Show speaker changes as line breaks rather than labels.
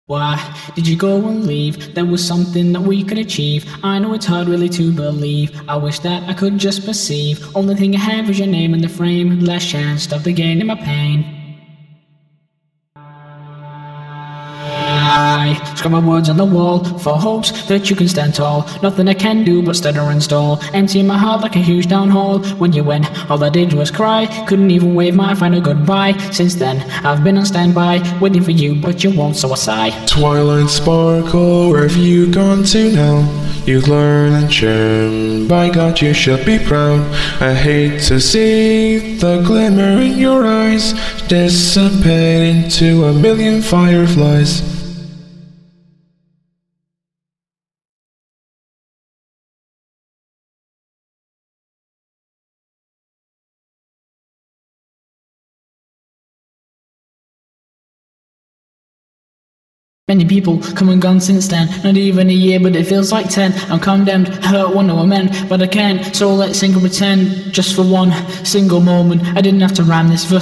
Why did you go and leave? There was something that we could achieve. I know it's hard really to believe. I wish that I could just perceive. Only thing I have is your name in the frame. Last chance, stop the gain in my pain. I scribble my words on the wall for hopes that you can stand tall. Nothing I can do but stutter and stall. Empty in my heart like a huge down hall. When you went, all I did was cry. Couldn't even wave my final goodbye. Since then, I've been on standby, waiting for you, but you won't, so I sigh.
Twilight sparkle, where have you gone to now? You've learned and gem, by God you should be proud. I hate to see the glimmer in your eyes dissipate into a million fireflies.
Many people come and gone since then. Not even a year, but it feels like 10. I'm condemned, hurt, wonder what I meant, but I can't. So let's sing and pretend, just for one single moment. I didn't have to rhyme this verse.